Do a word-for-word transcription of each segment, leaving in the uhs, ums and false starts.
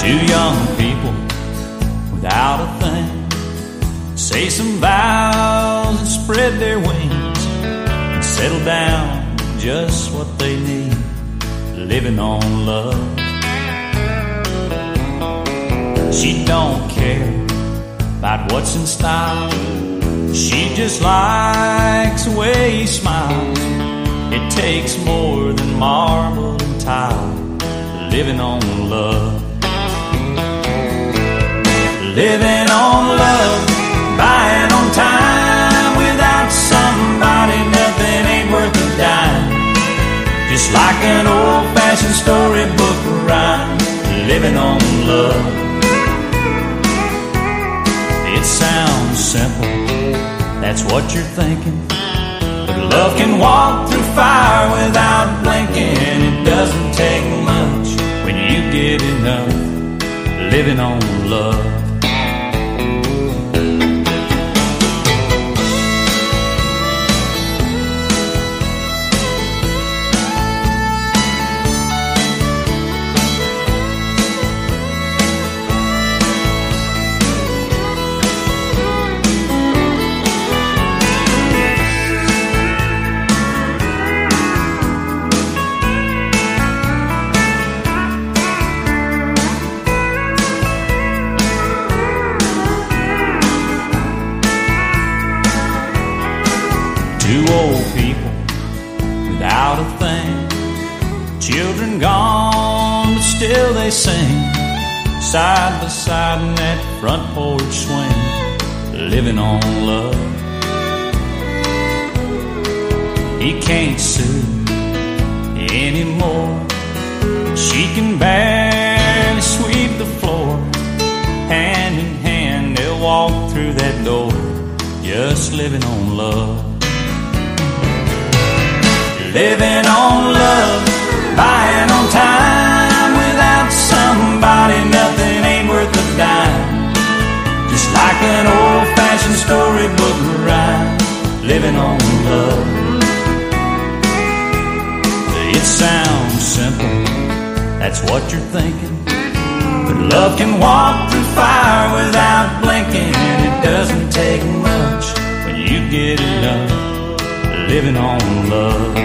Two young people without a thing say some vows and spread their wings and settle down with just what they need, living on love. She don't care about what's in style. She just likes the way he smiles. It takes more than marble and tile, living on love. Living on love, buying on time. Without somebody, nothing ain't worth a dime. Just like an old-fashioned storybook rhyme, living on love. It sounds simple, that's what you're thinking, but love can walk through fire without blinking. It doesn't take much when you get enough, living on love. Two old people without a thing, children gone, but still they sing, side by side in that front porch swing, living on love. He can't sue anymore. She can barely sweep the floor. Hand in hand they'll walk through that door, just living on love. Living on love, buying on time. Without somebody, nothing ain't worth a dime. Just like an old-fashioned storybook rhyme, living on love. It sounds simple, that's what you're thinking, but love can walk through fire without blinking. It doesn't take much when you get enough, living on love.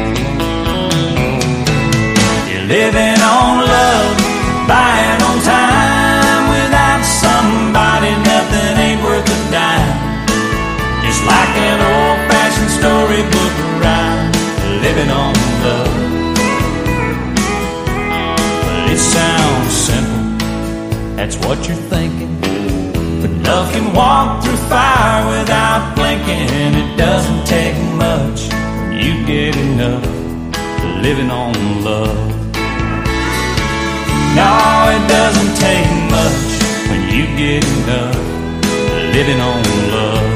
You're living on love, buying on time. Without somebody, nothing ain't worth a dime. Just like an old-fashioned storybook rhyme, living on love. Well, it sounds simple, that's what you're thinking, but love can walk through fire without blinking. It doesn't take much when you get enough, living on love. No, it doesn't take much when you get enough, living on love.